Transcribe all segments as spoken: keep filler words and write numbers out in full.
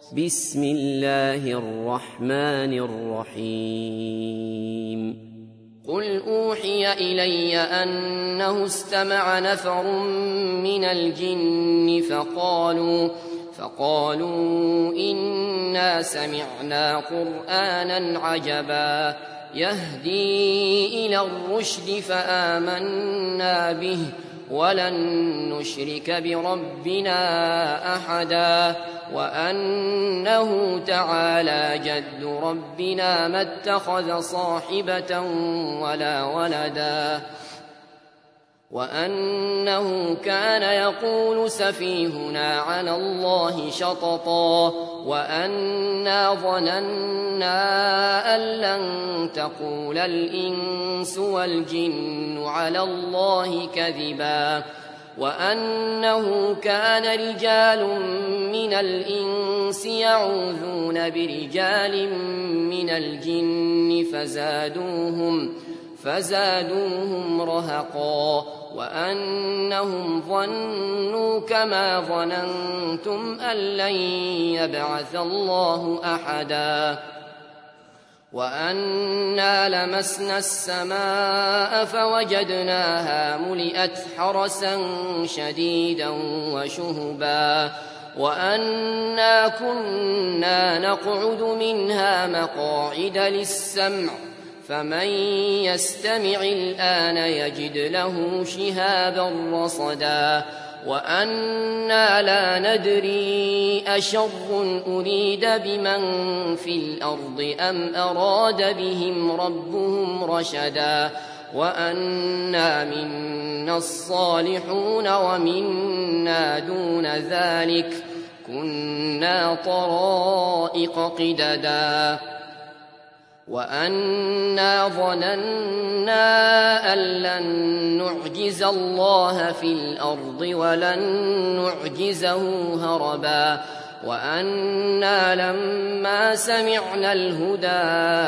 بسم الله الرحمن الرحيم قل أوحي إلي أنه استمع نفر من الجن فقالوا فقالوا إنا سمعنا قرآنا عجبا يهدي إلى الرشد فآمنا به ولن نشرك بربنا أحدا وأنه تعالى جد ربنا ما اتخذ صاحبة ولا ولدا وأنه كان يقول سفيهنا على الله شططا وأنا ظننا أن لن تقول الإنس والجن على الله كذبا وأنه كان رجال من الإنس يعوذون برجال من الجن فزادوهم فزادوهم رهقا وأنهم ظنوا كما ظننتم أن لن يبعث الله أحدا وأنا لمسنا السماء فوجدناها ملئت حرسا شديدا وشهبا وأنا كنا نقعد منها مقاعد للسمع فمن يستمع الآن يجد له شهابا رصدا وأنا لا ندري أشر أريد بمن في الأرض أم أراد بهم ربهم رشدا وأنا منا الصالحون ومنا دون ذلك كنا طرائق قددا وأنا ظننا أن لن نعجز الله في الأرض ولن نعجزه هربا وأنا لما سمعنا الهدى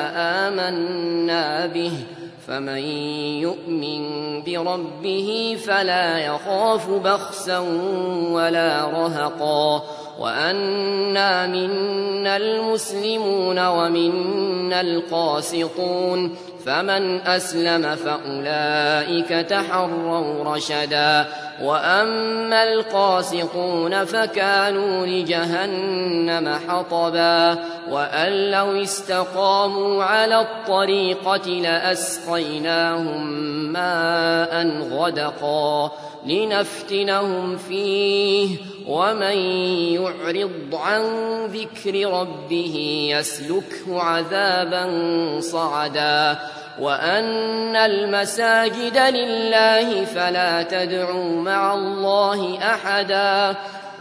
آمنا به فمن يؤمن بربه فلا يخاف بخسا ولا رهقا وأنا منا المسلمون ومنا القاسطون فمن أسلم فأولئك تحروا رشدا وأما القاسطون فكانوا لجهنم حطبا وأن لو استقاموا على الطريقة لأسقيناهم ماء غدقا لنفتنهم فيه ومن يعرض عن ذكر ربه يسلكه عذابا صعدا وأن المساجد لله فلا تدعوا مع الله أحدا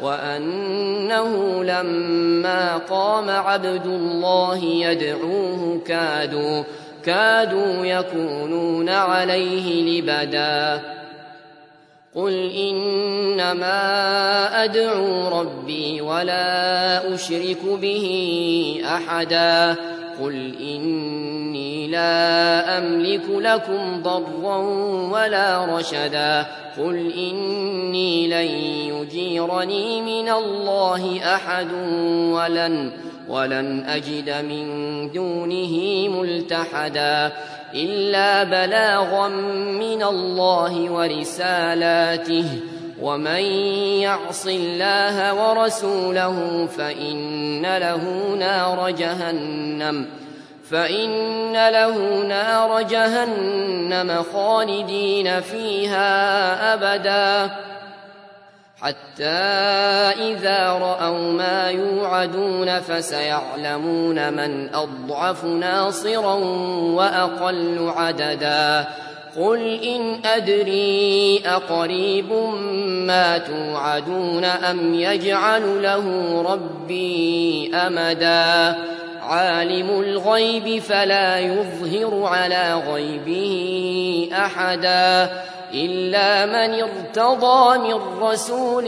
وأنه لما قام عبد الله يدعوه كادوا كادوا يكونون عليه لبدا قل إنما أدعو ربي ولا أشرك به أحدا قل إني لا أملك لكم ضرا ولا رشدا قل إني لن يجيرني من الله أحد ولن ولن أجد من دونه ملتحدا إلا بلاغا من الله ورسالاته ومن يعص الله ورسوله فإن له نار جهنم فإن له نار جهنم خالدين فيها أبدا حتى إذا رأوا ما يوعدون فسيعلمون من أضعف ناصرا وأقل عددا قل إن أدري أقريب ما توعدون أم يجعل له ربي أمدا عالم الغيب فلا يظهر على غيبه أحدا إلا من ارتضى من رسول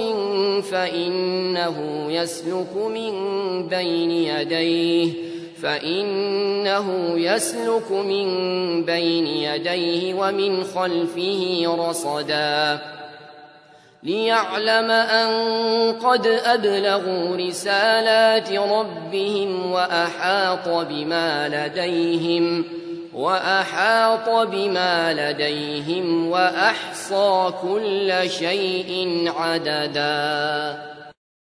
فإنه يسلك من بين يديه فإنه يسلك من بين يديه ومن خلفه رصدا ليعلم أن قد أبلغوا رسالات ربهم وأحاط بما لديهم وأحاط بما لديهم وأحصى كل شيء عددا.